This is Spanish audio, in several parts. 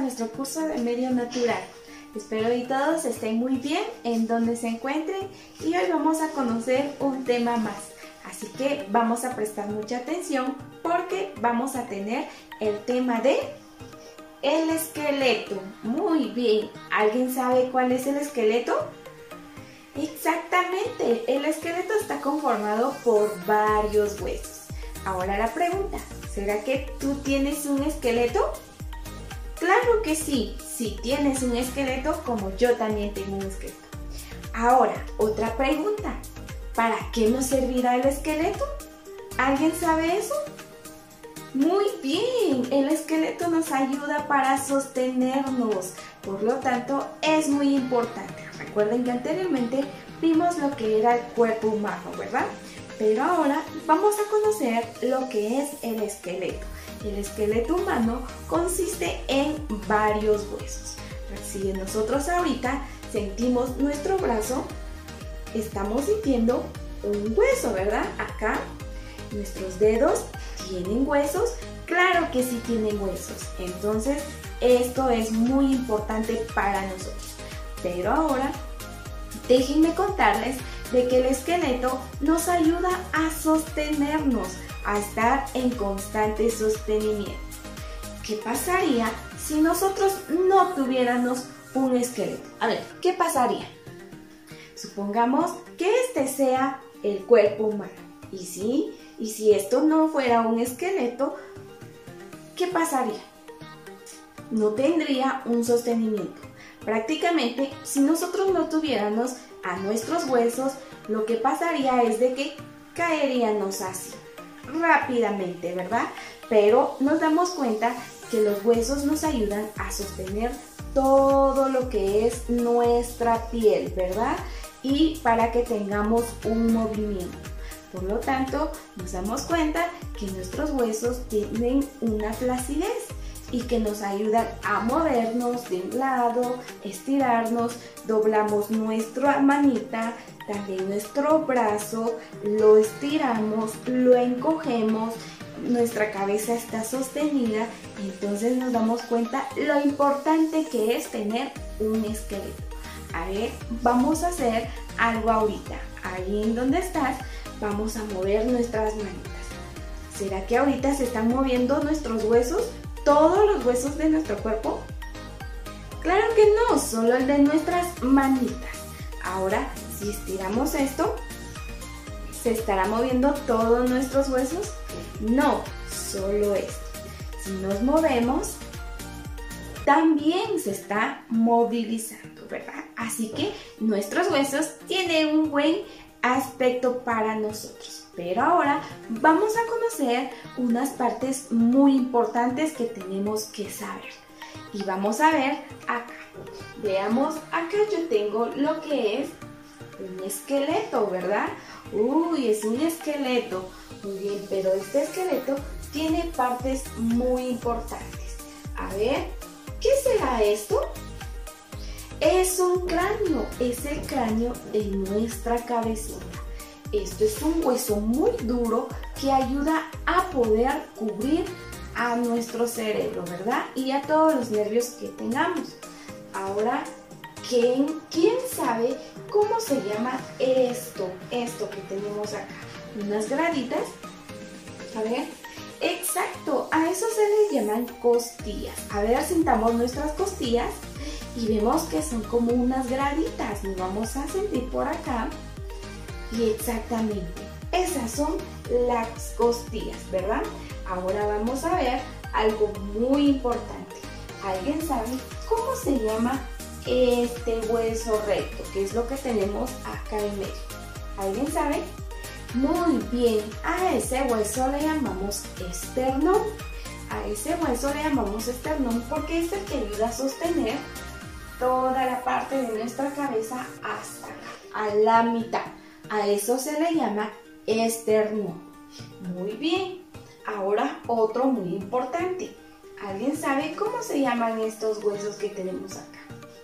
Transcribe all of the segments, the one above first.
nuestro curso de medio natural. Espero que todos estén muy bien en donde se encuentren y hoy vamos a conocer un tema más. Así que vamos a prestar mucha atención porque vamos a tener el tema de el esqueleto. Muy bien, ¿alguien sabe cuál es el esqueleto? Exactamente, el esqueleto está conformado por varios huesos. Ahora la pregunta, ¿será que tú tienes un esqueleto? Claro que sí, sí tienes un esqueleto como yo también tengo un esqueleto. Ahora, otra pregunta, ¿para qué nos servirá el esqueleto? ¿Alguien sabe eso? Muy bien, el esqueleto nos ayuda para sostenernos, por lo tanto es muy importante. Recuerden que anteriormente vimos lo que era el cuerpo humano, ¿verdad? Pero ahora vamos a conocer lo que es el esqueleto. El esqueleto humano consiste en varios huesos. Si nosotros ahorita sentimos nuestro brazo, estamos sintiendo un hueso, ¿verdad? Acá, nuestros dedos tienen huesos. Claro que sí tienen huesos. Entonces, esto es muy importante para nosotros. Pero ahora, déjenme contarles de que el esqueleto nos ayuda a sostenernos, a estar en constante sostenimiento. ¿Qué pasaría si nosotros no tuviéramos un esqueleto? A ver, ¿qué pasaría? Supongamos que este sea el cuerpo humano. Y si esto no fuera un esqueleto, ¿qué pasaría? No tendría un sostenimiento. Prácticamente, si nosotros no tuviéramos a nuestros huesos, lo que pasaría es de que caeríamos así, rápidamente, ¿verdad? Pero nos damos cuenta que los huesos nos ayudan a sostener todo lo que es nuestra piel, ¿verdad? Y para que tengamos un movimiento. Por lo tanto, nos damos cuenta que nuestros huesos tienen una flacidez y que nos ayudan a movernos de un lado, estirarnos, doblamos nuestra manita, también nuestro brazo, lo estiramos, lo encogemos, nuestra cabeza está sostenida, entonces nos damos cuenta lo importante que es tener un esqueleto. A ver, vamos a hacer algo ahorita. Ahí en donde estás, vamos a mover nuestras manitas. ¿Será que ahorita se están moviendo nuestros huesos? ¿Todos los huesos de nuestro cuerpo? Claro que no, solo el de nuestras manitas. Ahora, si estiramos esto, ¿se estará moviendo todos nuestros huesos? No, solo esto. Si nos movemos, también se está movilizando, ¿verdad? Así que nuestros huesos tienen un buen aspecto para nosotros. Pero ahora vamos a conocer unas partes muy importantes que tenemos que saber. Y vamos a ver acá. Veamos, acá yo tengo lo que es un esqueleto, ¿verdad? Uy, es un esqueleto. Muy bien, pero este esqueleto tiene partes muy importantes. A ver, ¿qué será esto? Es un cráneo, es el cráneo de nuestra cabecita. Esto es un hueso muy duro que ayuda a poder cubrir a nuestro cerebro, ¿verdad? Y a todos los nervios que tengamos. Ahora, ¿quién sabe cómo se llama esto que tenemos acá? Unas graditas. A ver, exacto, a eso se les llaman costillas. A ver, sintamos nuestras costillas y vemos que son como unas graditas. Nos vamos a sentir por acá. Y exactamente, esas son las costillas, ¿verdad? Ahora vamos a ver algo muy importante. ¿Alguien sabe cómo se llama este hueso recto? ¿Qué es lo que tenemos acá en medio? ¿Alguien sabe? Muy bien, a ese hueso le llamamos esternón. A ese hueso le llamamos esternón porque es el que ayuda a sostener toda la parte de nuestra cabeza hasta acá, a la mitad. A eso se le llama esternón. Muy bien. Ahora otro muy importante. ¿Alguien sabe cómo se llaman estos huesos que tenemos acá?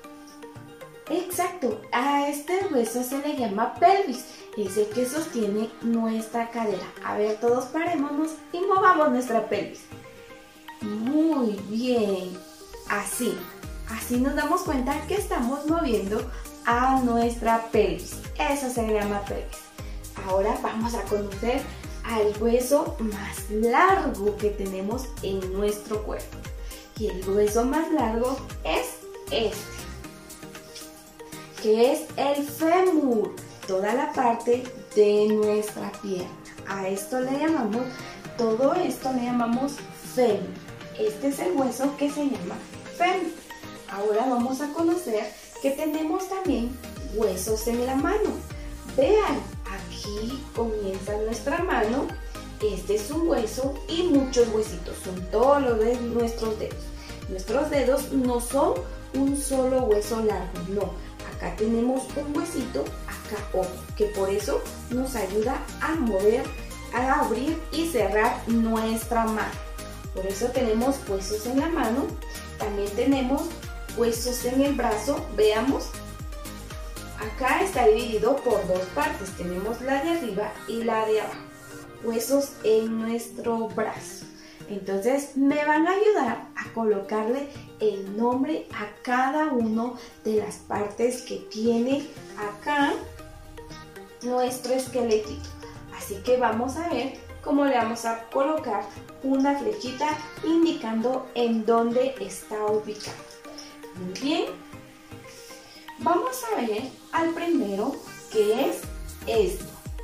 Exacto. A este hueso se le llama pelvis. Es el que sostiene nuestra cadera. A ver, todos parémonos y movamos nuestra pelvis. Muy bien. así. Así nos damos cuenta que estamos moviendo a nuestra pelvis. Eso se llama pelvis. Ahora vamos a conocer al hueso más largo que tenemos en nuestro cuerpo. Y el hueso más largo es este, que es el fémur, toda la parte de nuestra pierna. A esto le llamamos, todo esto le llamamos fémur. Este es el hueso que se llama fémur. Ahora vamos a conocer que tenemos también huesos en la mano. Vean, aquí comienza nuestra mano. Este es un hueso y muchos huesitos, son todos los de nuestros dedos. Nuestros dedos no son un solo hueso largo, no. Acá tenemos un huesito, acá otro, que por eso nos ayuda a mover, a abrir y cerrar nuestra mano. Por eso tenemos huesos en la mano, también tenemos huesos en el brazo. Veamos, acá está dividido por dos partes, tenemos la de arriba y la de abajo. Huesos en nuestro brazo. Entonces me van a ayudar a colocarle el nombre a cada una de las partes que tiene acá nuestro esqueletito. Así que vamos a ver cómo le vamos a colocar una flechita indicando en dónde está ubicado. Muy bien. Vamos a ver al primero, que es esto.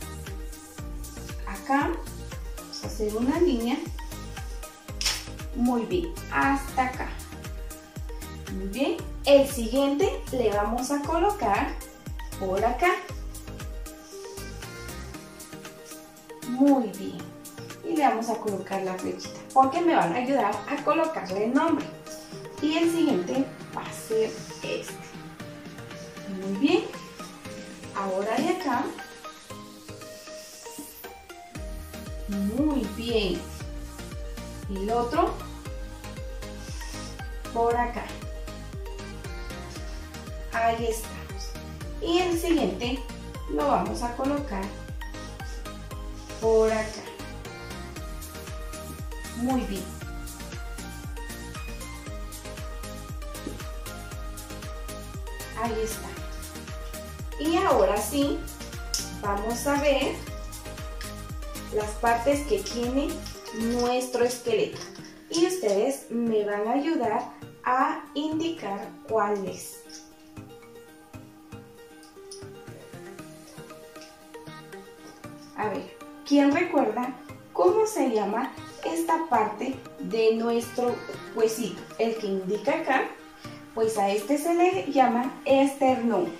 Acá vamos a hacer una línea. Muy bien, hasta acá. Muy bien. El siguiente le vamos a colocar por acá. Muy bien. Y le vamos a colocar la flechita, porque me van a ayudar a colocarle el nombre. Y el siguiente va a ser este. Muy bien. Ahora de acá. Muy bien. Y el otro por acá. Ahí estamos. Y el siguiente lo vamos a colocar por acá. Muy bien. Ahí está. Y ahora sí, vamos a ver las partes que tiene nuestro esqueleto. Y ustedes me van a ayudar a indicar cuál es. A ver, ¿quién recuerda cómo se llama esta parte de nuestro huesito? El que indica acá, pues a este se le llama esternón.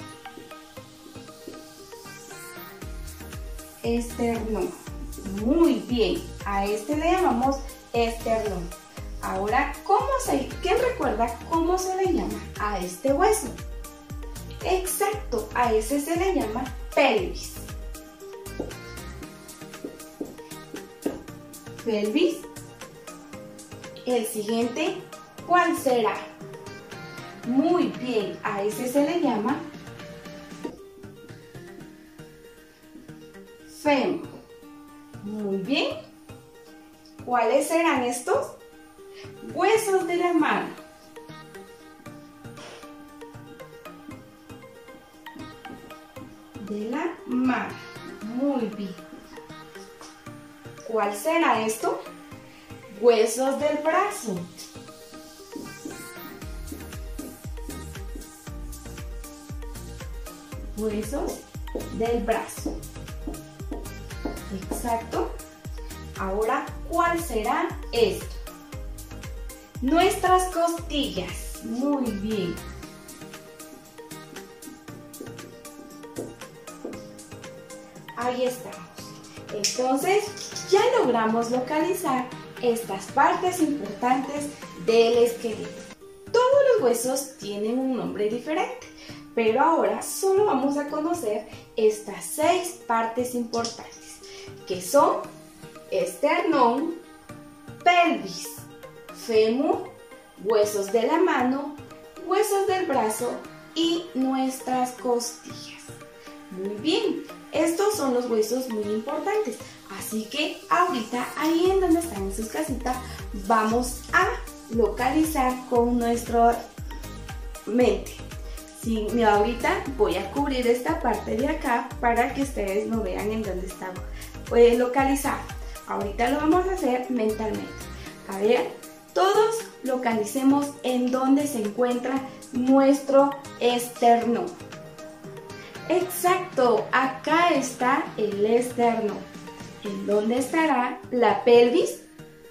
Esternón. Muy bien, a este le llamamos esternón. Ahora, ¿quién recuerda cómo se le llama a este hueso? Exacto, a ese se le llama pelvis. Pelvis. El siguiente, ¿cuál será? Muy bien, a ese se le llama fémur. Muy bien. ¿Cuáles serán estos? Huesos de la mano. De la mano. Muy bien. ¿Cuál será esto? Huesos del brazo. Huesos del brazo. Exacto. Ahora, ¿cuál será esto? Nuestras costillas. Muy bien. Ahí estamos. Entonces, ya logramos localizar estas partes importantes del esqueleto. Todos los huesos tienen un nombre diferente, pero ahora solo vamos a conocer estas 6 partes importantes, que son esternón, pelvis, fémur, huesos de la mano, huesos del brazo y nuestras costillas. Muy bien, estos son los huesos muy importantes, así que ahorita ahí en donde están en sus casitas vamos a localizar con nuestra mente. Sí, ahorita voy a cubrir esta parte de acá para que ustedes no vean en dónde está localizado. Ahorita lo vamos a hacer mentalmente. A ver, todos localicemos en dónde se encuentra nuestro esternón. Exacto, acá está el esternón. ¿En dónde estará la pelvis?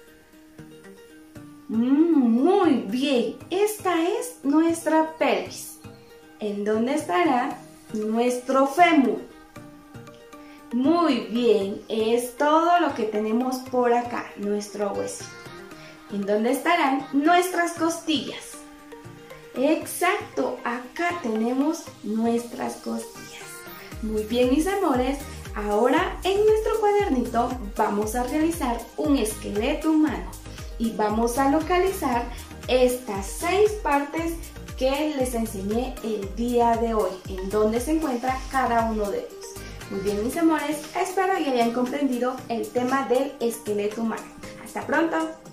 Muy bien, esta es nuestra pelvis. ¿En dónde estará nuestro fémur? Muy bien, es todo lo que tenemos por acá, nuestro huesito. ¿En dónde estarán nuestras costillas? Exacto, acá tenemos nuestras costillas. Muy bien, mis amores, ahora en nuestro cuadernito vamos a realizar un esqueleto humano y vamos a localizar estas 6 partes que les enseñé el día de hoy, en dónde se encuentra cada uno de ellos. Muy bien, mis amores, espero que hayan comprendido el tema del esqueleto humano. ¡Hasta pronto!